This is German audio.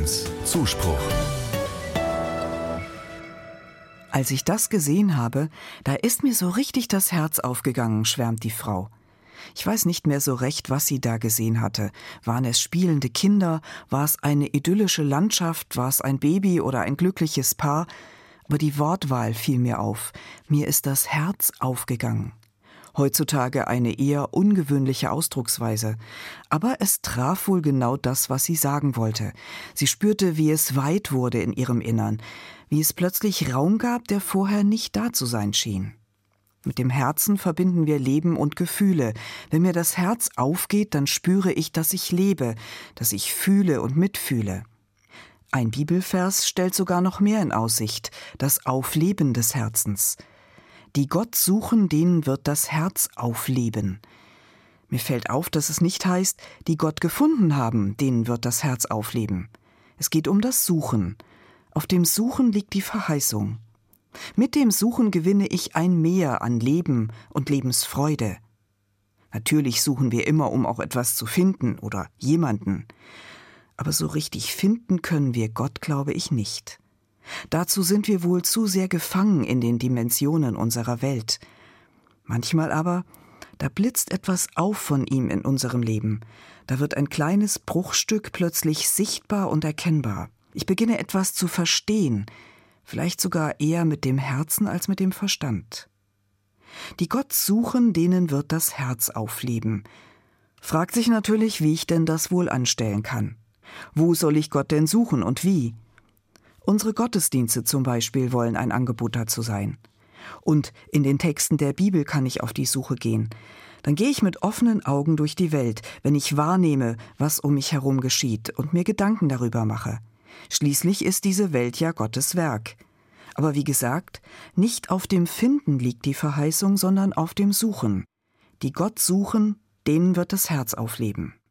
1 Zuspruch. Als ich das gesehen habe, da ist mir so richtig das Herz aufgegangen, schwärmt die Frau. Ich weiß nicht mehr so recht, was sie da gesehen hatte. Waren es spielende Kinder? War es eine idyllische Landschaft? War es ein Baby oder ein glückliches Paar? Aber die Wortwahl fiel mir auf. Mir ist das Herz aufgegangen. Heutzutage eine eher ungewöhnliche Ausdrucksweise. Aber es traf wohl genau das, was sie sagen wollte. Sie spürte, wie es weit wurde in ihrem Innern, wie es plötzlich Raum gab, der vorher nicht da zu sein schien. Mit dem Herzen verbinden wir Leben und Gefühle. Wenn mir das Herz aufgeht, dann spüre ich, dass ich lebe, dass ich fühle und mitfühle. Ein Bibelvers stellt sogar noch mehr in Aussicht, das Aufleben des Herzens. Die Gott suchen, denen wird das Herz aufleben. Mir fällt auf, dass es nicht heißt, die Gott gefunden haben, denen wird das Herz aufleben. Es geht um das Suchen. Auf dem Suchen liegt die Verheißung. Mit dem Suchen gewinne ich ein Mehr an Leben und Lebensfreude. Natürlich suchen wir immer, um auch etwas zu finden oder jemanden. Aber so richtig finden können wir Gott, glaube ich, nicht. Dazu sind wir wohl zu sehr gefangen in den Dimensionen unserer Welt. Manchmal aber, da blitzt etwas auf von ihm in unserem Leben. Da wird ein kleines Bruchstück plötzlich sichtbar und erkennbar. Ich beginne etwas zu verstehen, vielleicht sogar eher mit dem Herzen als mit dem Verstand. Die Gott suchen, denen wird das Herz aufleben. Fragt sich natürlich, wie ich denn das wohl anstellen kann. Wo soll ich Gott denn suchen und wie? Unsere Gottesdienste zum Beispiel wollen ein Angebot dazu sein. Und in den Texten der Bibel kann ich auf die Suche gehen. Dann gehe ich mit offenen Augen durch die Welt, wenn ich wahrnehme, was um mich herum geschieht und mir Gedanken darüber mache. Schließlich ist diese Welt ja Gottes Werk. Aber wie gesagt, nicht auf dem Finden liegt die Verheißung, sondern auf dem Suchen. Die Gott suchen, denen wird das Herz aufleben.